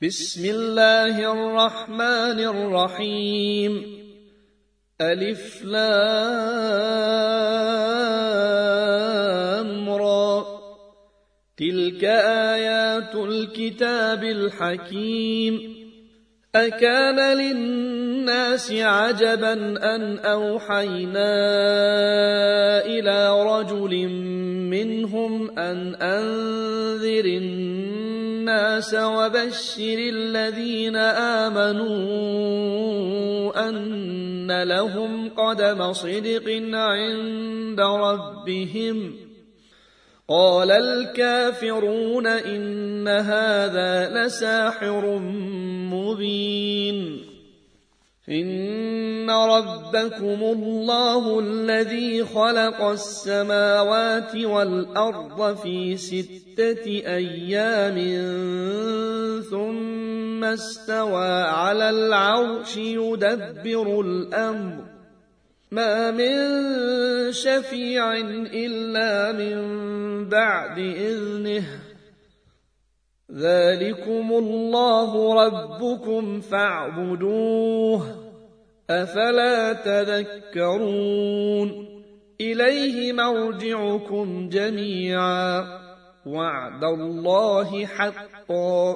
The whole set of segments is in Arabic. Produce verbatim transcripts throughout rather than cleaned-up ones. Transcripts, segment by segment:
بسم الله الرحمن الرحيم. ألف لام را. تلك آيات الكتاب الحكيم. أكان للناس عجبا أن أوحينا إلى رجل منهم أن أنذر الناس وبشر الذين آمنوا أن لهم قدم صدق عند ربهم. قال الكافرون إن هذا لساحر مبين. إن ربكم الله الذي خلق السماوات والأرض في ستة أيام ثم استوى على العرش يدبر الأمر ما من شفيع إلا من بعد إذنه ذلكم الله ربكم فاعبدوه أفلا تذكرون. إليه مرجعكم جميعا وعد الله حقا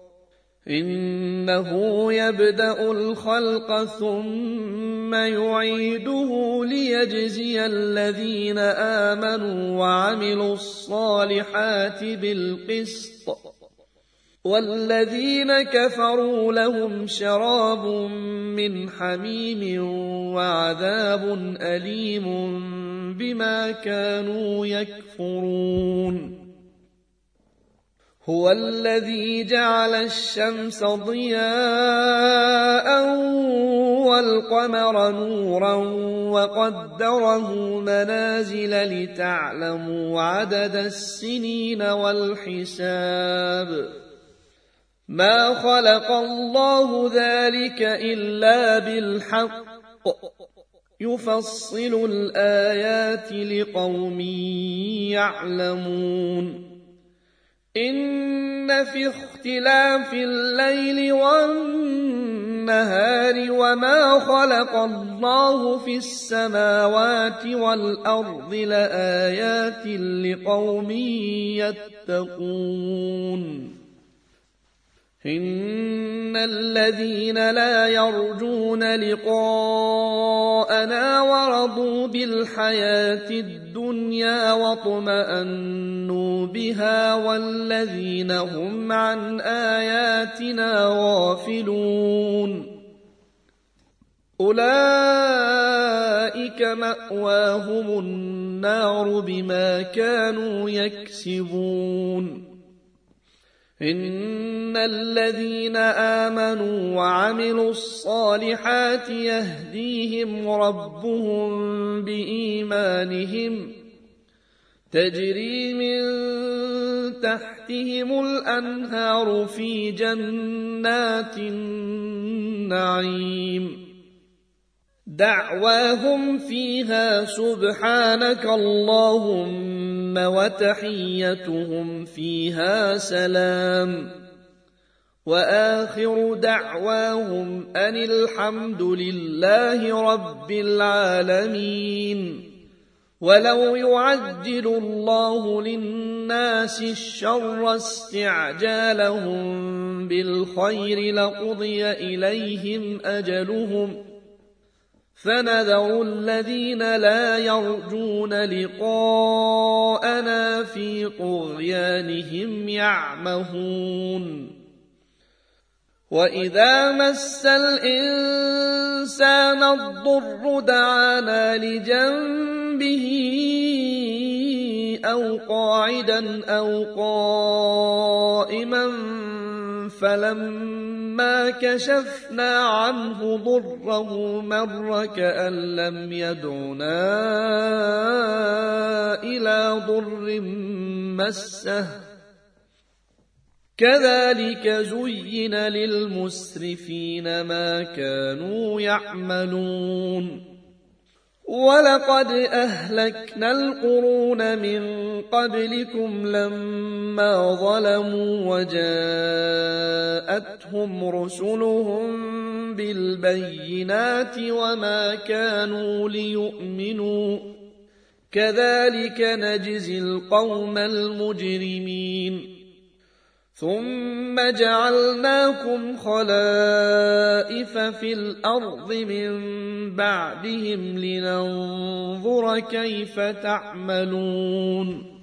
إنه يبدأ الخلق ثم يعيده ليجزي الذين آمنوا وعملوا الصالحات بالقسط والذين كفروا لهم شراب من حميم وعذاب أليم بما كانوا يكفرون. هو الذي جعل الشمس ضياء والقمر نورا وقدره منازل لتعلموا عدد السنين والحساب. ما خلق الله ذلك إلا بالحق يفصل الآيات لقوم يعلمون. إن في اختلاف الليل والنهار وما خلق الله في السماوات والأرض لآيات لقوم يتقون. إن الذين لا يرجون لقاءنا ورضوا بالحياة الدنيا واطمأنوا بها والذين هم عن آياتنا غافلون أولئك مأواهم النار بما كانوا يكسبون. إن الذين آمنوا وعملوا الصالحات يهديهم ربهم بإيمانهم تجري من تحتهم الأنهار في جنات النعيم دعواهم فيها سبحانك اللهم وتحيتهم فيها سلام وآخر دعواهم أن الحمد لله رب العالمين. ولو يعجل الله للناس الشر استعجالهم بالخير لقضي إليهم أجلهم فنذر الذين لا يرجون لقاءنا في طغيانهم يعمهون. وإذا مس الإنسان الضر دعانا لجنبه أو قاعدا أو قائما فلما كشفنا عنه ضره مر كأن لم يدعنا إلى ضر مسه كذلك زين للمسرفين ما كانوا يعملون. ولقد أهلكنا القرون من قبلكم لما ظلموا وجاءتهم رسلهم بالبينات وما كانوا ليؤمنوا كذلك نجزي القوم المجرمين ثم جعلناكم خلائف في الأرض من بعدهم لننظر كيف تعملون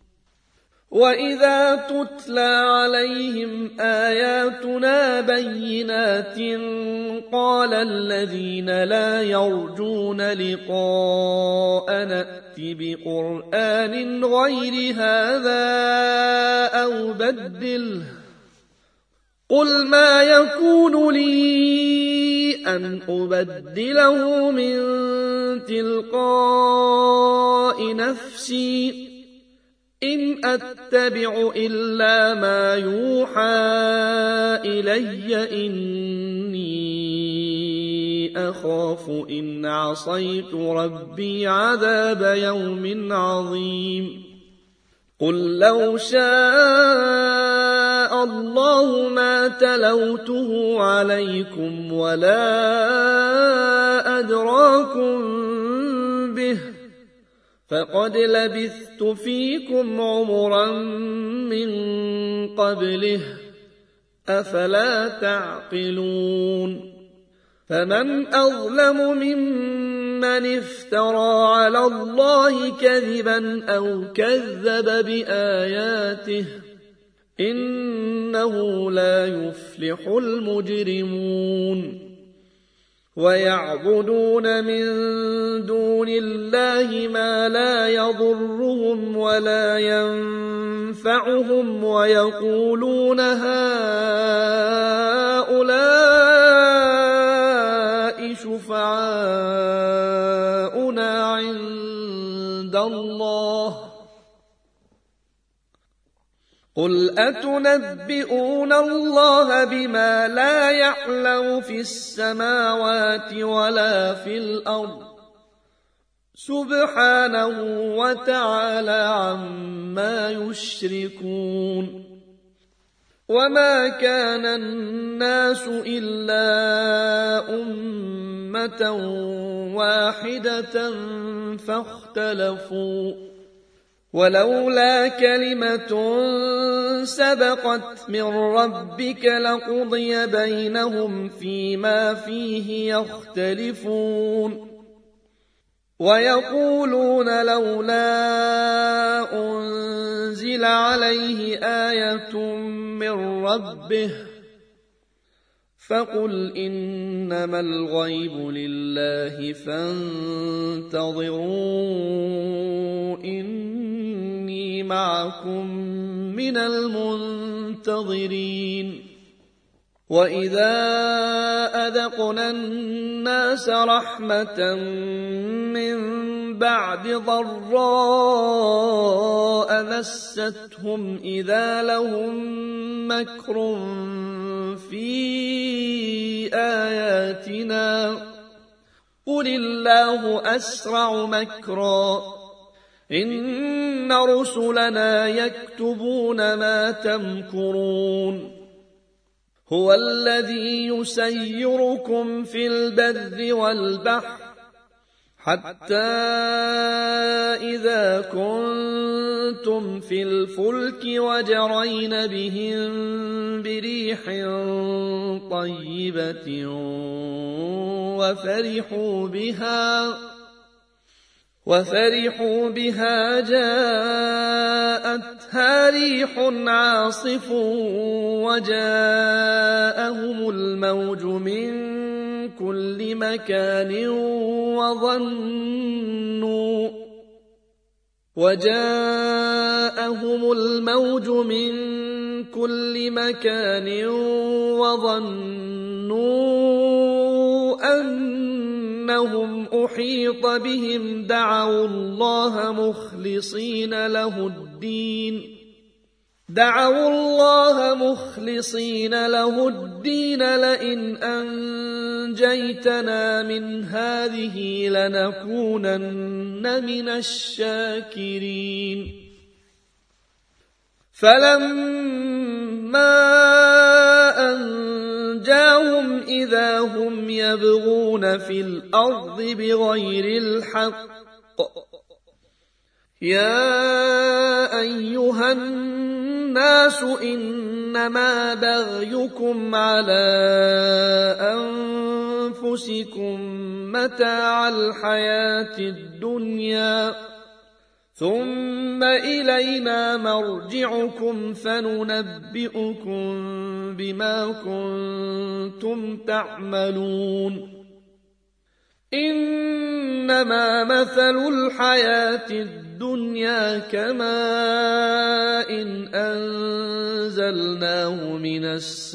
وإذا تتلى عليهم آياتنا بينات قال الذين لا يرجون لقاء نأت بقرآن غير هذا أو بدله قل ما يكون لي أن أبدله من تلقاء نفسي إن أتبع إلا ما يوحى إلي إني أخاف إن عصيت ربي عذاب يوم عظيم قل لو شاء الله ما تلوته عليكم ولا أدراكم به فقد لبثت فيكم عمرا من قبله أفلا تعقلون فمن أظلم ممن افترى على الله كذبا أو كذب بآياته إنه لا يفلح المجرمون ويعبدون من دون الله ما لا يضرهم ولا ينفعهم ويقولون هؤلاء شفعاؤنا عند الله قل أتنبئون الله بما لا يعلم في السماوات ولا في الأرض سبحانه وتعالى عما يشركون وما كان الناس إلا أمة واحدة فاختلفوا ولولا كلمة سبقت من ربك لقضي بينهم فيما فيه يختلفون ويقولون لولا أنزل عليه آية من ربه فقل إنما الغيب لله فانتظروا إني معكم من المنتظرين وإذا أذقنا الناس رحمة من بعد ضراء مستهم إذا لهم مكر في آياتنا قل الله أسرع مكرا إن رسلنا يكتبون ما تمكرون هو الذي يسيركم في البر والبحر حتى إذا كنتم في الفلك وجرين بهم بريح طيبة وفرحوا بها وفرحوا بها جاءتها ريح عاصف وجاءهم الموج من كل مكان وظنوا وجاءهم الموج من كل مكان وظنوا أنهم أحيط بهم دعوا الله مخلصين له الدين دعوا الله مخلصين له الدين لئن أنجيتنا من هذه لنكونن من الشاكرين فلما أنجاهم إذا هم يبغون في الأرض بغير الحق يا أيها الناس إنما بغيكم على أنفسكم متاع الحياة الدنيا ثم إلينا مرجعكم فننبئكم بما كنتم تعملون إنما مثل الحياة الدنيا كماء أنزلناه من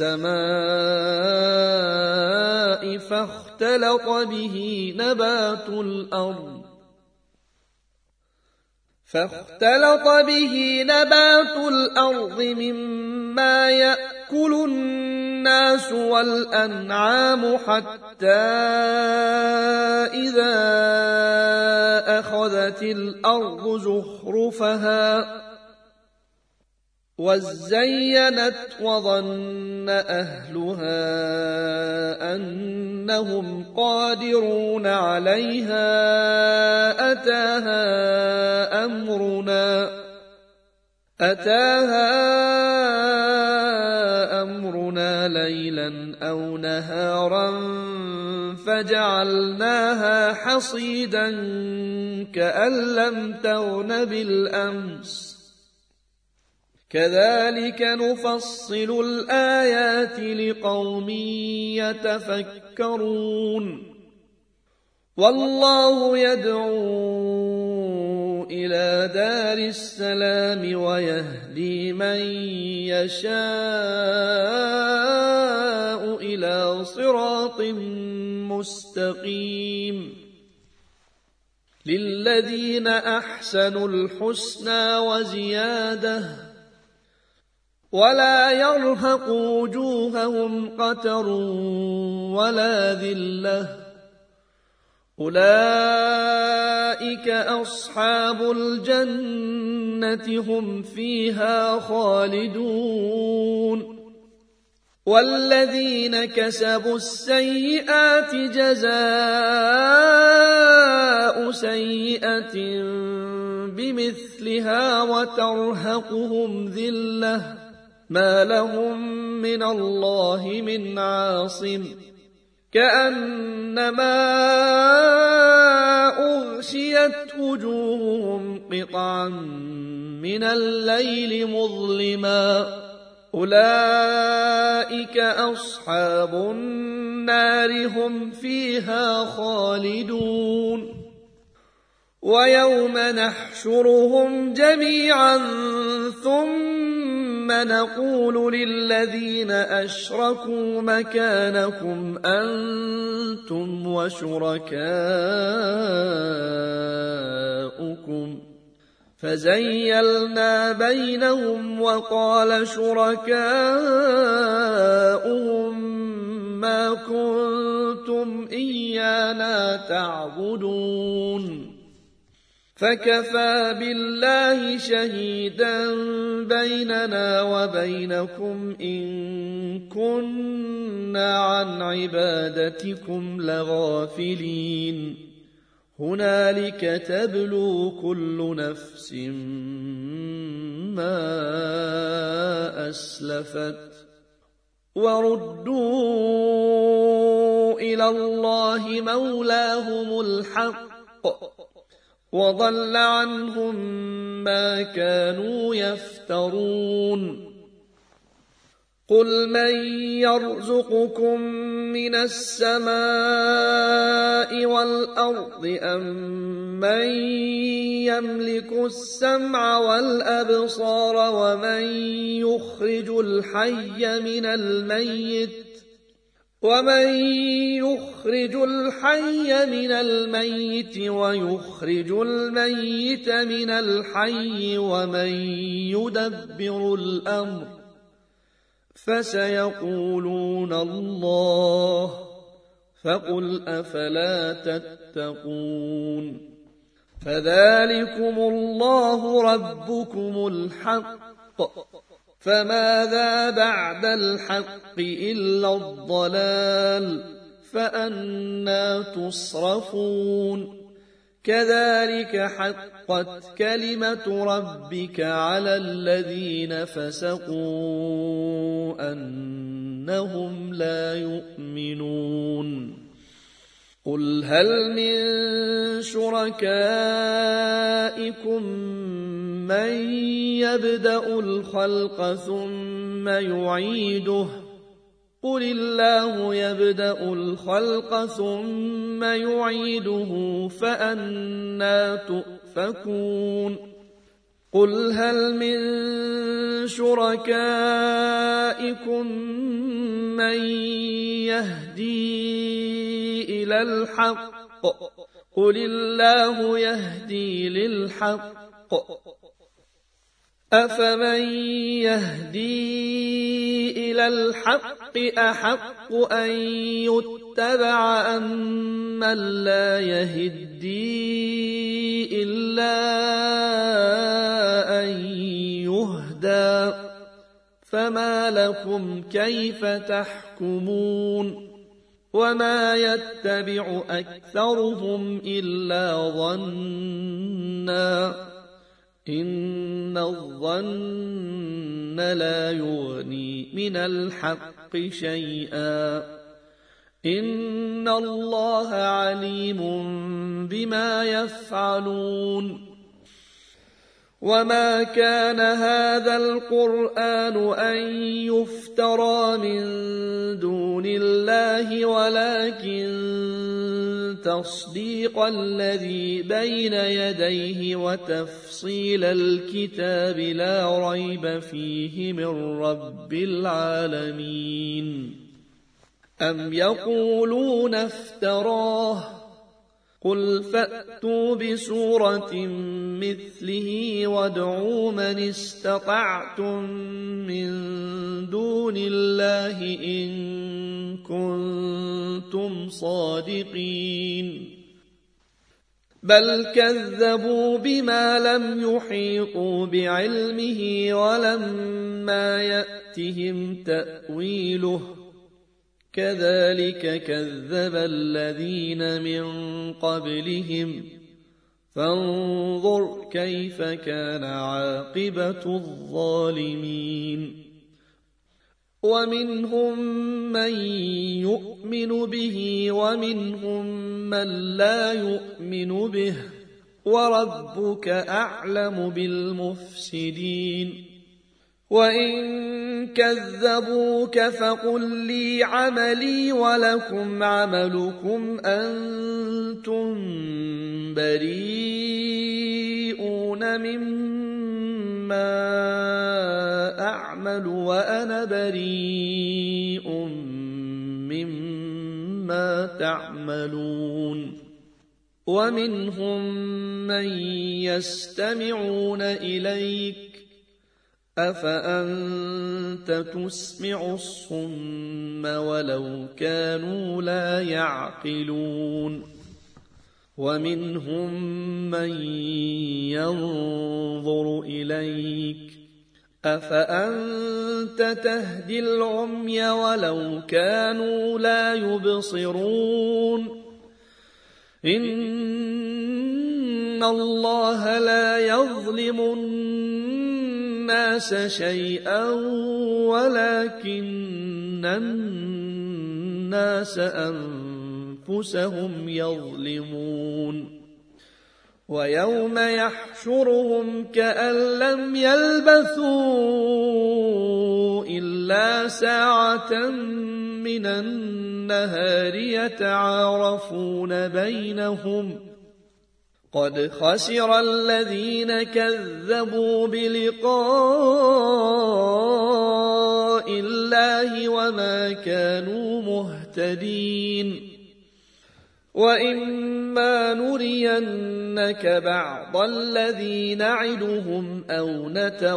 السماء فاختلط به نبات الأرض فاختلط به نبات الأرض مما يأكل الناس والأنعام حتى إذا أخذت الأرض زخرفها وزينت وظن أهلها أنهم قادرون عليها أتاها أمرنا أتاها أمرنا ليلا أو نهارا فجعلناها حصيدا كأن لم تغن بالأمس كذلك نفصل الآيات لقوم يتفكرون والله يدعو إلى دار السلام ويهدي من يشاء إلى صراط مستقيم للذين أحسنوا الحسنى وزيادة ولا يرهق وجوههم قتر ولا ذلة أولئك أصحاب الجنة هم فيها خالدون والذين كسبوا السيئات جزاء سيئة بمثلها وترهقهم ذلة ما لهم من الله من عاصم كأنما أغشيت وجوههم قطعا من الليل مظلما أولئك أصحاب النار هم فيها خالدون ويوم نحشرهم جميعا ثم نقول للذين أشركوا مكانكم أنتم وشركاؤكم فزيلنا بينهم وقال شركاؤهم ما كنتم إيانا تعبدون فكفى بالله شهيدا بيننا وبينكم إن كنا عن عبادتكم لغافلين هنالك تبلو كل نفس ما أسلفت وردوا إلى الله مولاهم الحق وضل عنهم ما كانوا يفترون قل من يرزقكم من السماء والأرض أم من يملك السمع والأبصار ومن يخرج الحي من الميت ومن يخرج الحي من الميت ويخرج الميت من الحي ومن يدبر الأمر فسيقولون الله فقل أفلا تتقون فذلكم الله ربكم الحق فماذا بعد الحق إلا الضلال فأنى تصرفون كذلك حقت كلمة ربك على الذين فسقوا أنهم لا يؤمنون قل هل من شركائكم من يبدأ الخلق ثم يعيده قل الله يبدأ الخلق ثم يعيده فأنى تؤفكون قل هل من شركائكم من يهدي إلى الحق قل الله يهدي للحق أفمن يهدي إلى الحق أحق أن يتبع أمن لا يهدي إلا أن يهدى فما لكم كيف تحكمون وما يتبع أكثرهم إلا ظنّا إن الظن لا يغني من الحق شيئا إن الله عليم بما يفعلون وما كان هذا القرآن أن يفترى من دون الله ولكن تصديق الذي بين يديه وتفصيل الكتاب لا ريب فيه من رب العالمين أم يقولون افتراه قل فأتوا بسورة مثله وادعوا من استطعتم من دون الله إن كنتم صادقين بل كذبوا بما لم يحيطوا بعلمه ولما يأتهم تأويله كذلك كذب الذين من قبلهم فانظر كيف كان عاقبة الظالمين ومنهم من يؤمن به ومنهم من لا يؤمن به وربك أعلم بالمفسدين وإن كذبوك فقل لي عملي ولكم عملكم أنتم بريئون مما أعمل وأنا بريء مما تعملون ومنهم من يستمعون إليك أفأنت تسمع الصم ولو كانوا لا يعقلون ومنهم من ينظر إليك أفأنت تهدي العمي ولو كانوا لا يبصرون إن الله لا يظلم الناس شيئا ولكن الناس أنفسهم يظلمون ويوم يحشرهم كأن لم يلبثوا إلا ساعة من النهار يتعارفون بينهم قد خسر الذين كذبوا بلقاء الله وما كانوا مهتدين وإما نرينك بعض الذي نعدهم أو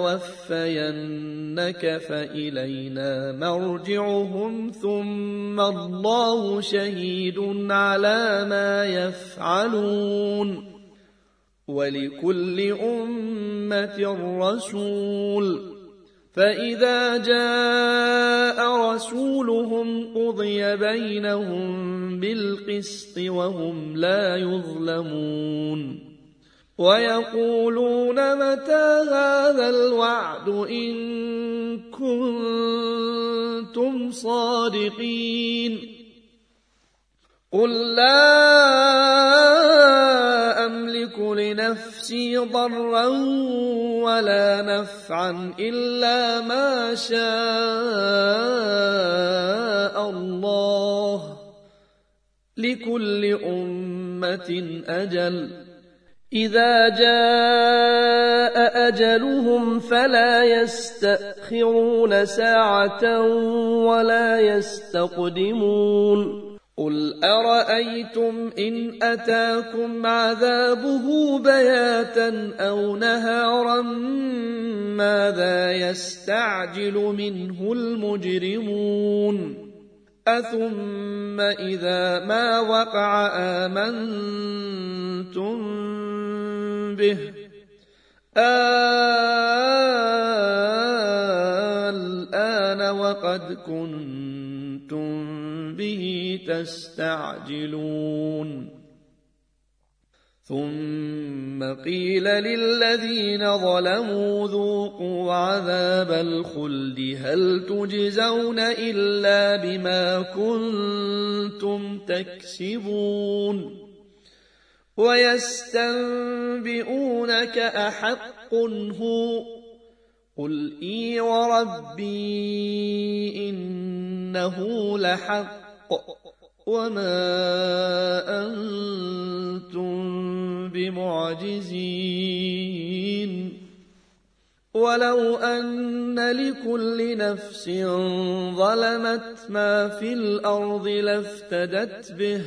نتوفينك فإلينا مرجعهم ثم الله شهيد على ما يفعلون ولكل أمة رسول فإذا جاء رسولهم قضي بينهم بالقسط وهم لا يظلمون ويقولون متى هذا الوعد إن كنتم صادقين قل لا أملك لنفسي ضرا ولا نفعا إلا ما شاء الله لكل أمة أجل إذا جاء أجلهم فلا يستأخرون ساعة ولا يستقدمون قل أرأيتم إن أتاكم عذابه بياتا أو نهارا ماذا يستعجل منه المجرمون أثم إذا ما وقع آمنتم به الآن وقد كنتم به تستعجلون ثم قيل للذين ظلموا ذوقوا عذاب الخلد هل تجزون إلا بما كنتم تكسبون ويستنبئونك أحق هو قل إي وربي إنه لحق وما أنتم بمعجزين ولو أن لكل نفس ظلمت ما في الأرض لافتدت به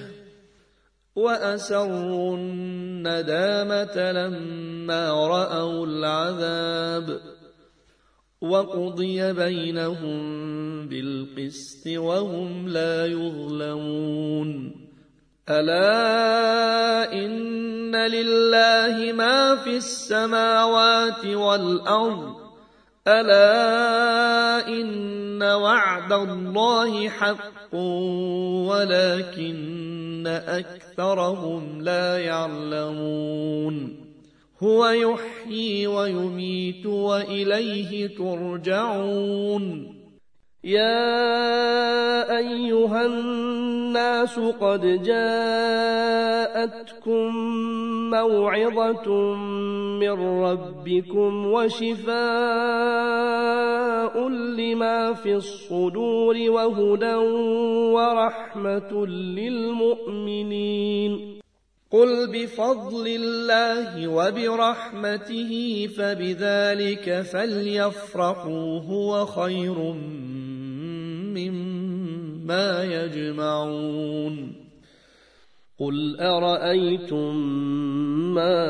وأسروا الندامة لما رأوا العذاب وقضي بينهم بالقسط وهم لا يظلمون ألا إن لله ما في السماوات والأرض ألا إن وعد الله حق ولكن أكثرهم لا يعلمون هو يحيي ويميت وإليه ترجعون يا أيها الناس قد جاءتكم موعظة من ربكم وشفاء لما في الصدور وهدى ورحمة للمؤمنين قل بفضل الله وبرحمته فبذلك فليفرحوا هو خير مما يجمعون قل أرأيتم ما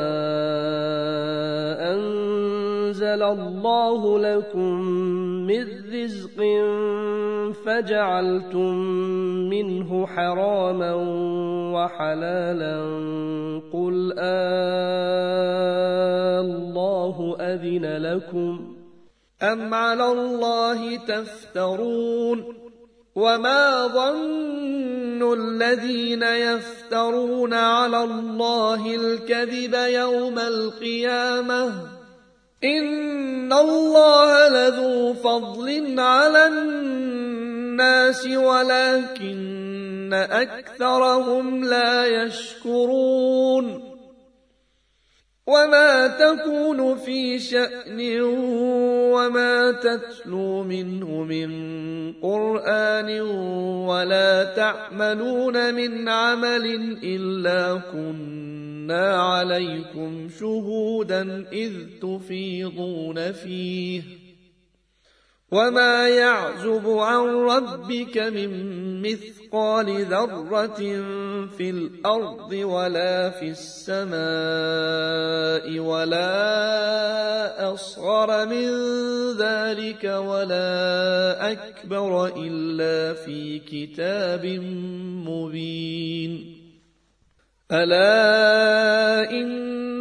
أنزل الله لكم من رزق فجعلتم منه حراما وحلالا قل الله أذن لكم أم على الله تفترون وما ظن الذين يفترون على الله الكذب يوم القيامة إن الله لذو فضل على الناس ولكن أكثرهم لا يشكرون وما تكون في شأن وما تتلو منه من قرآن ولا تعملون من عمل إلا كنا كنا عليكم شهودا إذ تفيضون فيه وما يعزب عن ربك من مثقال ذرة في الأرض ولا في السماء ولا أصغر من ذلك ولا أكبر إلا في كتاب مبين ألا إن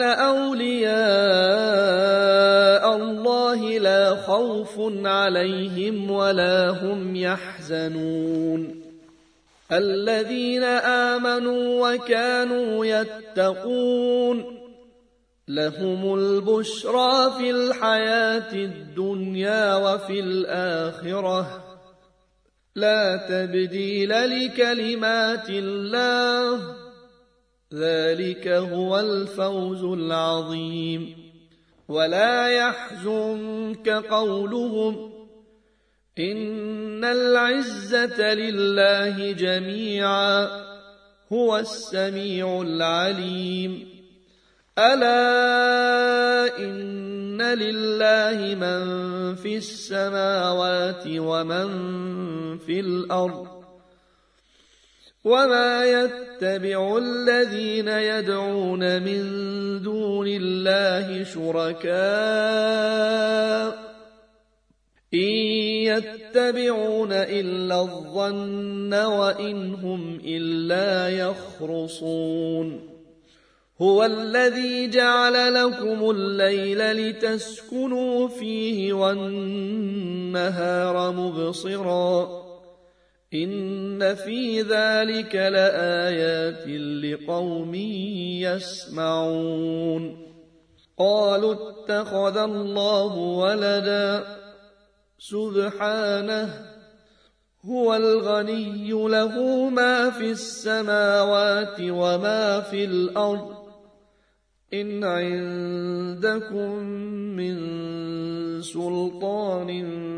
أولياء الله لا خوف عليهم ولا هم يحزنون الذين آمنوا وكانوا يتقون لهم البشرى في الحياة الدنيا وفي الآخرة لا تبديل لكلمات الله ذلك هو الفوز العظيم ولا يحزنك قولهم إن العزة لله جميعا هو السميع العليم ألا إن لله من في السماوات ومن في الأرض وما يتبع الذين يدعون من دون الله شركاء إن يتبعون إلا الظن وإن هم إلا يخرصون هو الذي جعل لكم الليل لتسكنوا فيه والنهار مبصرا إن في ذلك لآيات لقوم يسمعون قالوا اتخذ الله ولدا سبحانه هو الغني له ما في السماوات وما في الأرض إن عندكم من سلطان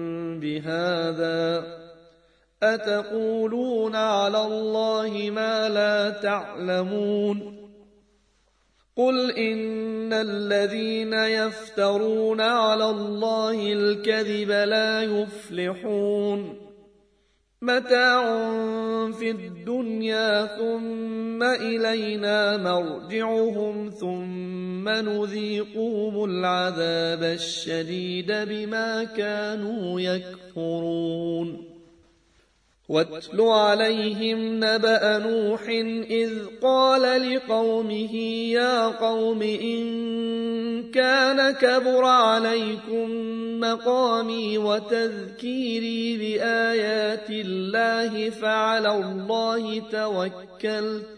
بهذا أتقولون على الله ما لا تعلمون قل إن الذين يفترون على الله الكذب لا يفلحون متاع في الدنيا ثم إلينا مرجعهم ثم نذيقهم العذاب الشديد بما كانوا يكفرون واتل عليهم نبأ نوح إذ قال لقومه يا قوم إن كان كبر عليكم مقامي وتذكيري بآيات الله فعلى الله توكلت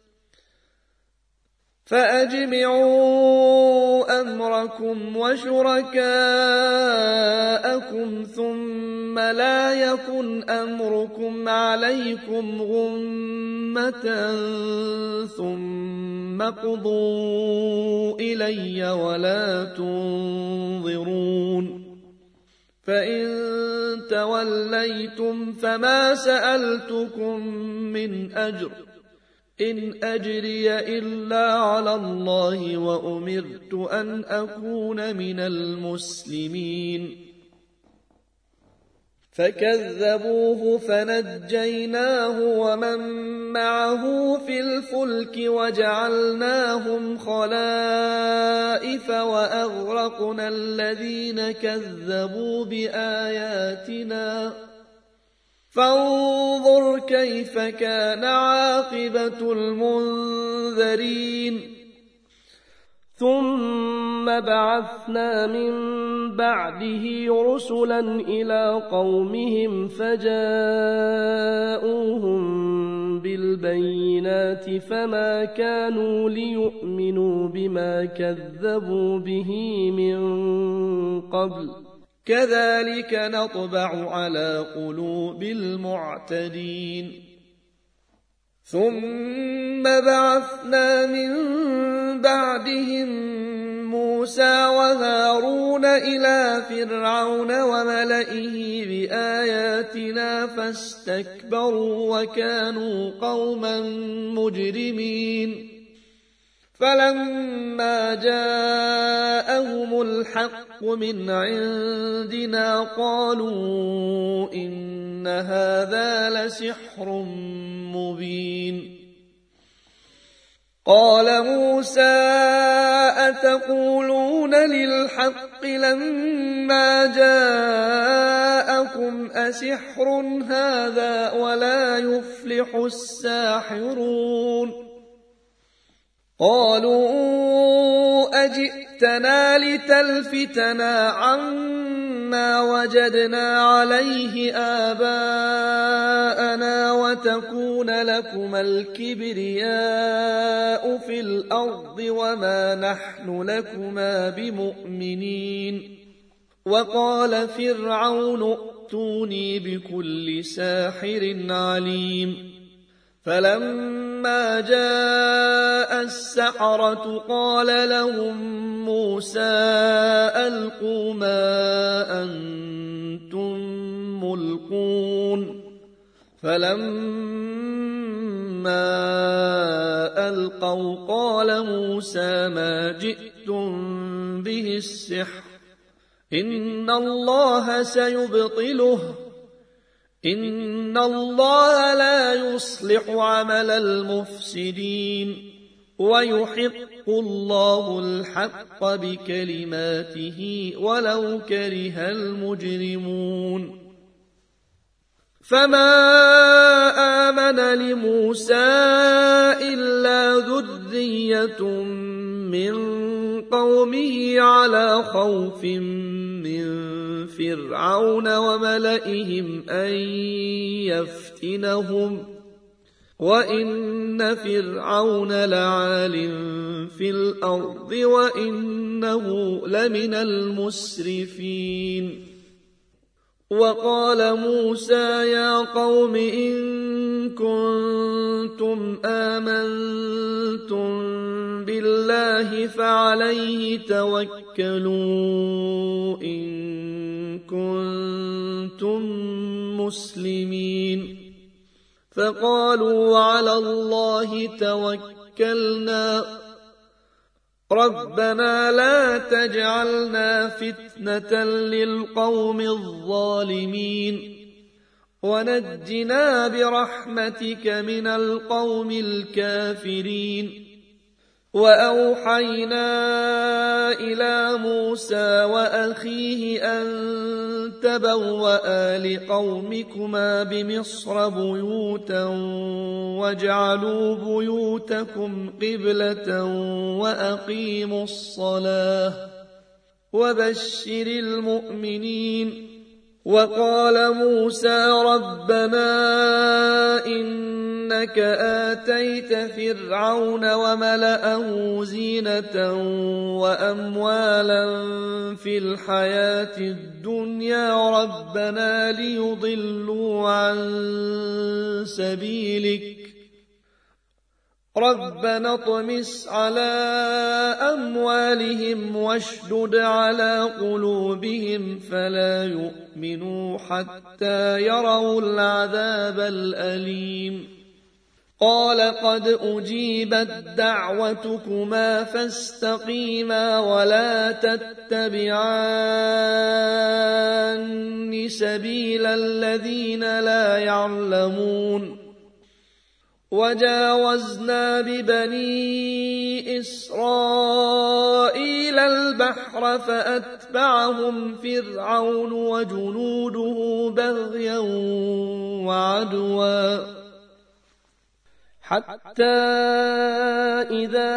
فأجمعوا أمركم وشركاءكم ثم لا يكن أمركم عليكم غمة ثم اقضوا إلي ولا تنظرون فإن توليتم فما سألتكم من أجر إن أجري إلا على الله وأمرت أن أكون من المسلمين فكذبوه فنجيناه ومن معه في الفلك وجعلناهم خلائف وأغرقنا الذين كذبوا بآياتنا فانظر كيف كان عاقبة المنذرين ثم بعثنا من بعده رسلا إلى قومهم فجاءوهم بالبينات فما كانوا ليؤمنوا بما كذبوا به من قبل كذلك نطبع على قلوب المعتدين ثم بعثنا من بعدهم موسى وهارون إلى فرعون وملئه بآياتنا فاستكبروا وكانوا قوما مجرمين فلما جاءهم الحق من عندنا قالوا إن هذا لسحر مبين. قال موسى أتقولون للحق لما جاءكم أسحر هذا ولا يفلح الساحرون. قالوا أجئتنا لتلفتنا عما وجدنا عليه آباءنا وتكون لكما الكبرياء في الأرض وما نحن لكما بمؤمنين. وقال فرعون ائتوني بكل ساحر عليم. فلما جاء السحرة قال لهم موسى ألقوا ما أنتم ملقون. فلما ألقوا قال موسى ما جئتم به السحر إن الله سيبطله إن الله لا يصلح عمل المفسدين ويحق الله الحق بكلماته ولو كره المجرمون. فما آمن لموسى إلا ذرية من قومه على خوف من فرعون وملئهم أن يفتنهم وإن فرعون لعال في الأرض وإنه لمن المسرفين. وقال موسى يا قوم إن كنتم آمنتم بالله فعليه توكلوا إن كنتم مسلمين. فقالوا على الله توكلنا ربنا لا تجعلنا فتنة للقوم الظالمين ونجنا برحمتك من القوم الكافرين. وأوحينا إلى موسى وأخيه أن تبوأ لقومكما بمصر بيوتا واجعلوا بيوتكم قبلة وأقيموا الصلاة وبشر المؤمنين. وقال موسى ربنا إنك آتيت فرعون وملأه زينة وأموالا في الحياة الدنيا ربنا ليضلوا عن سبيلك ربنا اطمس على أموالهم واشدد على قلوبهم فلا يؤمنوا حتى يروا العذاب الأليم. قال قد أجيبت دعوتكما فاستقيما ولا تتبعان سبيل الذين لا يعلمون. وجاوزنا ببني إسرائيل البحر فأتبعهم فرعون وجنوده بغيا وعدوا حتى إذا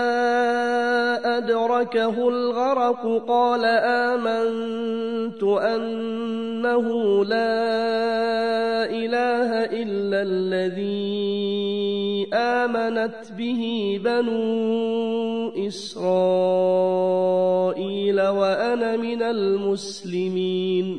أدركه الغرق قال آمنت أنه لا إله إلا الذي آمنت به بنو إسرائيل وأنا من المسلمين.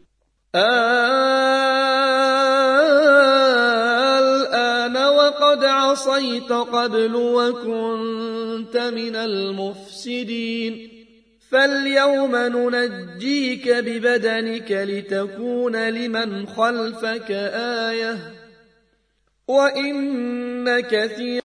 الآن وقد عصيت قبل وكنت من المفسدين فاليوم ننجيك ببدنك لتكون لمن خلفك آية وإن كثير